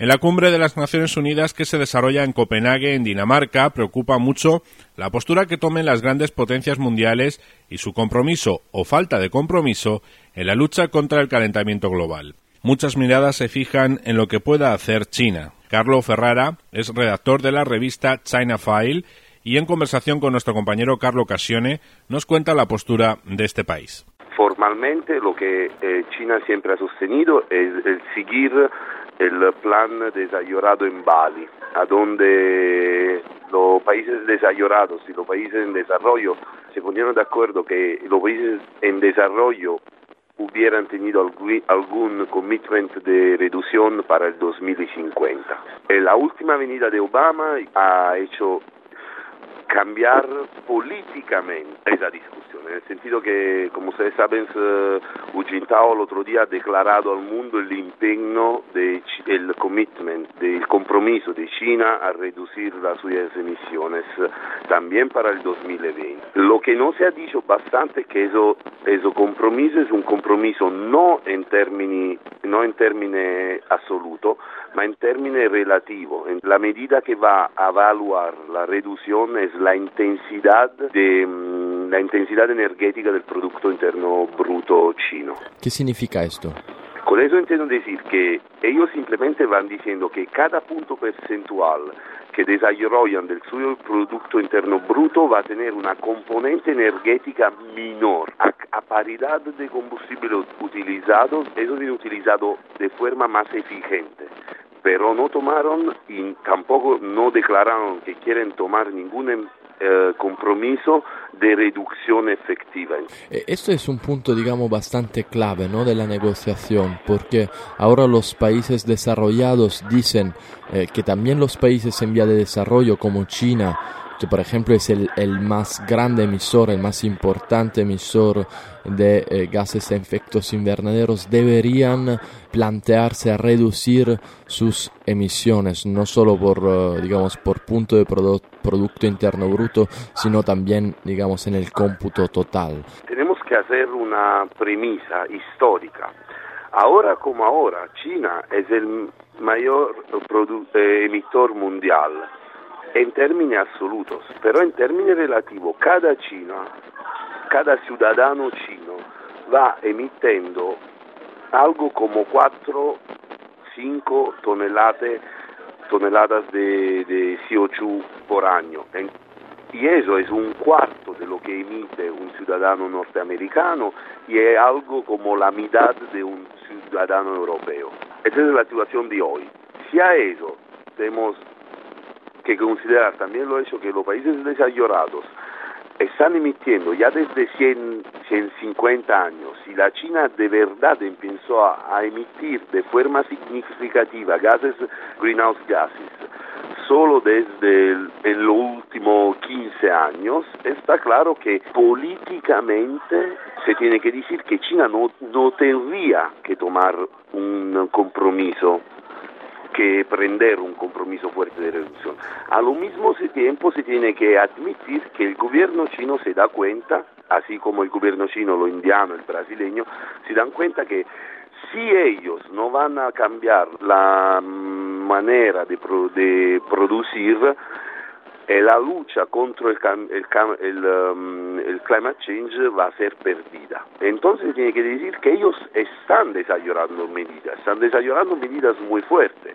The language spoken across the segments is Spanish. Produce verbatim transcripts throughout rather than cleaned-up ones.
En la cumbre de las Naciones Unidas que se desarrolla en Copenhague, en Dinamarca, preocupa mucho la postura que tomen las grandes potencias mundiales y su compromiso o falta de compromiso en la lucha contra el calentamiento global. Muchas miradas se fijan en lo que pueda hacer China. Carlo Ferrara es redactor de la revista China File y en conversación con nuestro compañero Carlo Cassione nos cuenta la postura de este país. Formalmente lo que eh, China siempre ha sostenido es el seguir el plan desarrollado en Bali, a donde los países desarrollados y los países en desarrollo se ponieron de acuerdo que los países en desarrollo hubieran tenido algún commitment de reducción para el dos mil cincuenta. La última venida de Obama ha hecho cambiar políticamente esa discusión, en el sentido que, como ustedes saben, Hu Jintao el otro día ha declarado al mundo el empeño, de, el commitment, del compromiso de China a reducir las suyas emisiones también para el dos mil veinte. Lo que no se ha dicho bastante es que eso, ese compromiso es un compromiso no en términos, no en términos absolutos, ma en términos relativos. En la medida que va a evaluar la reducción es la intensidad de la intensidad energética del Producto Interno Bruto chino. ¿Qué significa esto? Con eso entiendo decir que ellos simplemente van diciendo que cada punto percentual que desarrollan del suyo Producto Interno Bruto va a tener una componente energética menor. A, a paridad de combustible utilizado, eso viene utilizado de forma más eficiente. Pero no tomaron y tampoco no declararon que quieren tomar ningún eh, compromiso de reducción efectiva. Esto es un punto, digamos, bastante clave, ¿no?, de la negociación, porque ahora los países desarrollados dicen eh, que también los países en vía de desarrollo, como China, que por ejemplo es el, el más grande emisor, el más importante emisor de eh, gases de efectos invernaderos, deberían plantearse a reducir sus emisiones, no solo por, uh, digamos, por punto de produ- Producto Interno Bruto, sino también, digamos, en el cómputo total. Tenemos que hacer una premisa histórica. Ahora como ahora, China es el mayor produ- eh, emitor mundial en términos absolutos, pero en términos relativos, cada chino, cada ciudadano chino va emitiendo algo como cuatro, cinco toneladas, toneladas de, de C O dos por año. En, y eso es un cuarto de lo que emite un ciudadano norteamericano y es algo como la mitad de un ciudadano europeo. Esa es la situación de hoy. Si a eso tenemos que considerar también lo hecho que los países desarrollados están emitiendo ya desde cien, ciento cincuenta años, y la China de verdad empezó a, a emitir de forma significativa gases, greenhouse gases, solo desde el, en los últimos quince años, está claro que políticamente se tiene que decir que China no, no tendría que tomar un compromiso, que prender un compromiso fuerte de reducción. A lo mismo tiempo se tiene que admitir que el gobierno chino se da cuenta, así como el gobierno chino, lo indiano, el brasileño, se dan cuenta que si ellos no van a cambiar la manera de, pro, de producir, la lucha contra el, el, el, um, el climate change va a ser perdida. Entonces tiene que decir que ellos están desarrollando medidas, están desarrollando medidas muy fuertes.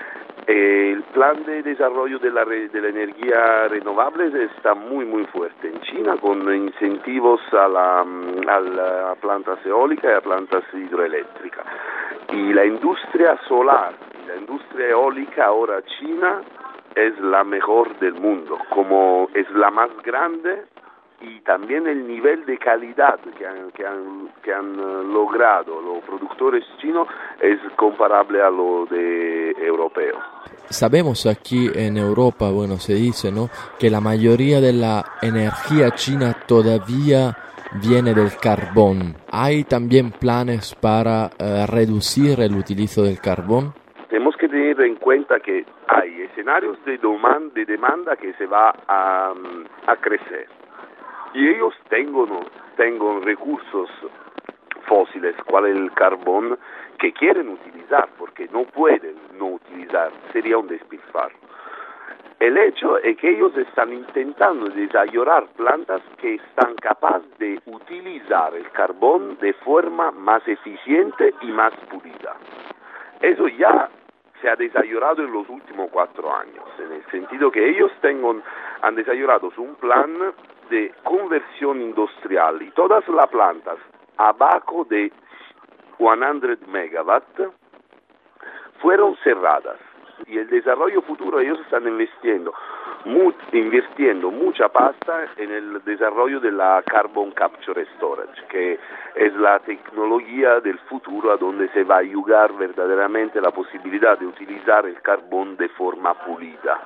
El plan de desarrollo de la, re, de la energía renovable está muy muy fuerte en China, con incentivos a, la, a las plantas eólicas y a plantas hidroeléctricas. Y la industria solar y la industria eólica ahora China es la mejor del mundo, como es la más grande, y también el nivel de calidad que han, que han, que han logrado los productores chinos es comparable a lo de europeos. Sabemos aquí en Europa, bueno, se dice, ¿no?, que la mayoría de la energía china todavía viene del carbón. ¿Hay también planes para uh, reducir el utilizo del carbón? Tenemos que tener en cuenta que hay escenarios de, demand, de demanda que se va a, a crecer. Y ellos tengan, tengan recursos fósiles, cuál es el carbón que quieren utilizar, porque no pueden no utilizar, sería un despilfarro. El hecho es que ellos están intentando desarrollar plantas que están capaces de utilizar el carbón de forma más eficiente y más pulida. Eso ya se ha desarrollado en los últimos cuatro años, en el sentido que ellos tengan, han desarrollado un plan de conversión industrial y todas las plantas abajo de cien megawatts fueron cerradas. Y el desarrollo futuro, ellos están invirtiendo, mu- invirtiendo mucha pasta en el desarrollo de la Carbon Capture Storage, que es la tecnología del futuro a donde se va a ayudar verdaderamente la posibilidad de utilizar el carbón de forma pulida.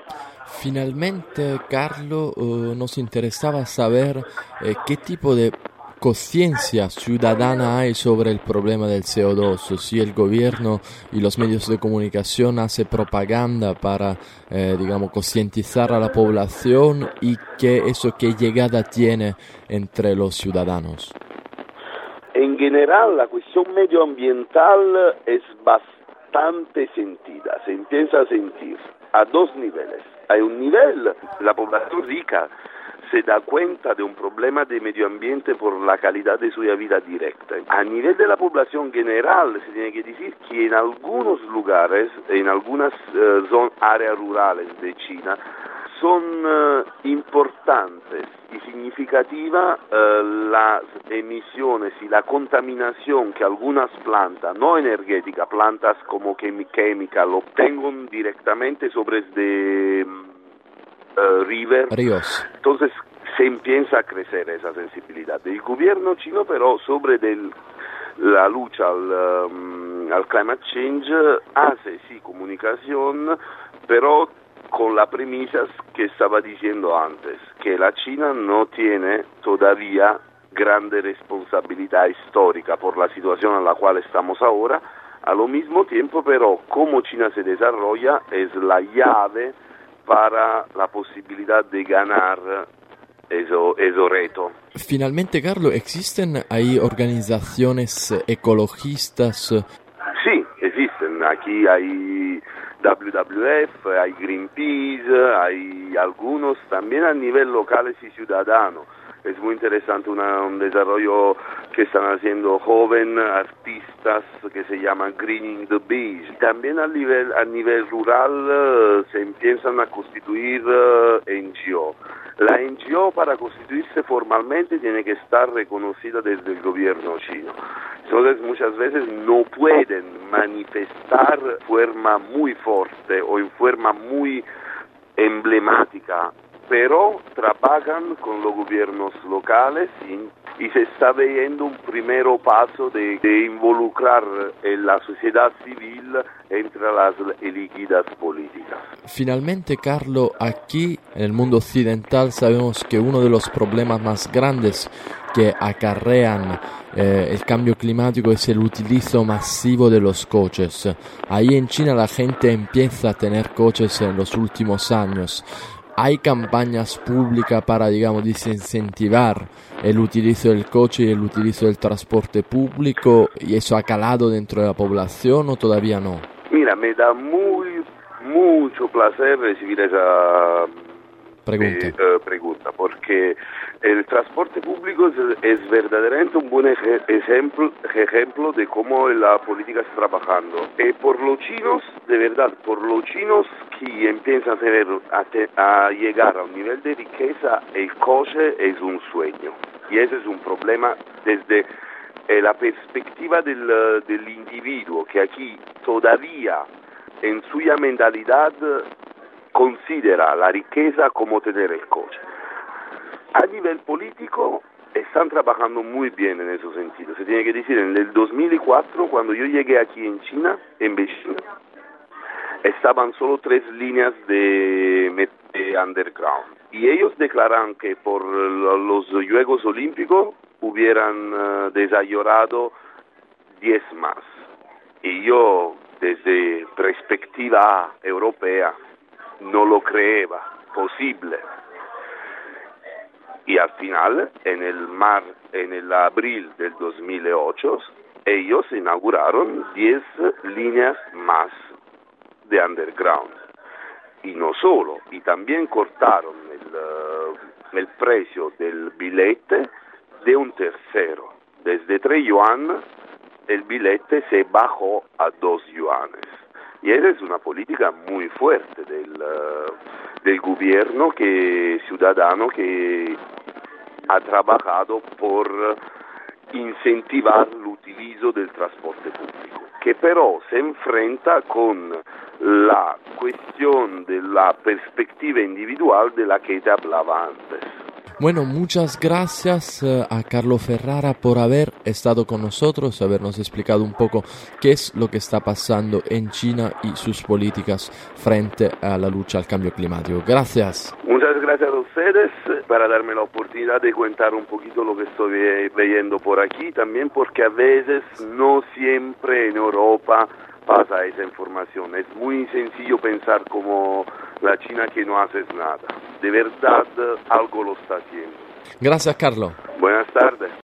Finalmente, Carlo, eh, nos interesaba saber eh, qué tipo de conciencia ciudadana hay sobre el problema del C O dos, si el gobierno y los medios de comunicación hacen propaganda para, eh, digamos, concientizar a la población y que eso qué llegada tiene entre los ciudadanos. En general, la cuestión medioambiental es bastante sentida, se empieza a sentir a dos niveles. Hay un nivel, la población rica se da cuenta de un problema de medio ambiente por la calidad de su vida directa. A nivel de la población general, se tiene que decir que en algunos lugares, en algunas uh, zon, áreas rurales de China, son uh, importantes y significativas uh, las emisiones y la contaminación que algunas plantas, no energéticas, plantas como chemical, obtengan directamente sobre de Uh, river. Ríos. Entonces se empieza a crecer esa sensibilidad del gobierno chino, pero sobre del, la lucha al, um, al climate change hace sí comunicación, pero con las premisas que estaba diciendo antes, que la China no tiene todavía grande responsabilidad histórica por la situación en la cual estamos ahora. Al mismo tiempo, pero, como China se desarrolla es la llave para la posibilidad de ganar eso, eso reto. Finalmente, Carlo, ¿existen ahí organizaciones ecologistas? Sí, existen. Aquí hay W W F, hay Greenpeace, hay algunos también a nivel local y ciudadano. Es muy interesante una, un desarrollo que están haciendo jóvenes artistas que se llama Greening the Beach. También a nivel, a nivel rural uh, se empiezan a constituir uh, N G O. La N G O para constituirse formalmente tiene que estar reconocida desde el gobierno chino. Entonces muchas veces no pueden manifestar de forma muy fuerte o en forma muy emblemática, pero trabajan con los gobiernos locales y, y se está viendo un primer paso de, de involucrar en la sociedad civil entre las elegidas políticas. Finalmente, Carlo, aquí en el mundo occidental sabemos que uno de los problemas más grandes que acarrean eh, el cambio climático es el utilizo masivo de los coches. Ahí en China la gente empieza a tener coches en los últimos años. ¿Hay campañas públicas para, digamos, desincentivar el utilizo del coche y el utilizo del transporte público? ¿Y eso ha calado dentro de la población o todavía no? Mira, me da muy, mucho placer recibir esa pregunta, eh, eh, pregunta porque el transporte público es, es verdaderamente un buen ej- ejemplo, ejemplo de cómo la política está trabajando. Y por los chinos, de verdad, por los chinos que empiezan a, tener, a, te, a llegar a un nivel de riqueza, el coche es un sueño. Y ese es un problema desde eh, la perspectiva del, del individuo, que aquí todavía en su mentalidad considera la riqueza como tener el coche. A nivel político están trabajando muy bien en ese sentido. Se tiene que decir, en el dos mil cuatro, cuando yo llegué aquí en China, en Beijing, estaban solo tres líneas de, de underground. Y ellos declaran que por los Juegos Olímpicos hubieran uh, desarrollado diez más. Y yo, desde perspectiva europea, no lo creía posible. Y al final, en el mar, en el abril del dos mil ocho, ellos inauguraron diez líneas más de underground. Y no solo, y también cortaron el, uh, el precio del billete de un tercero. Desde tres yuan el billete se bajó a dos yuanes. Y esa es una política muy fuerte del, uh, del gobierno que, ciudadano que ha trabajado por incentivar el utilizo del transporte público, que pero se enfrenta con la cuestión de la perspectiva individual de la que te hablaba antes. Bueno, muchas gracias uh, a Carlo Ferrara por haber estado con nosotros, habernos explicado un poco qué es lo que está pasando en China y sus políticas frente a la lucha al cambio climático. Gracias. Muchas gracias a ustedes para darme la oportunidad de contar un poquito lo que estoy leyendo por aquí, también porque a veces no siempre en Europa pasa esa información. Es muy sencillo pensar como la China que no hace nada. De verdad, algo lo está haciendo. Gracias, Carlo. Buenas tardes.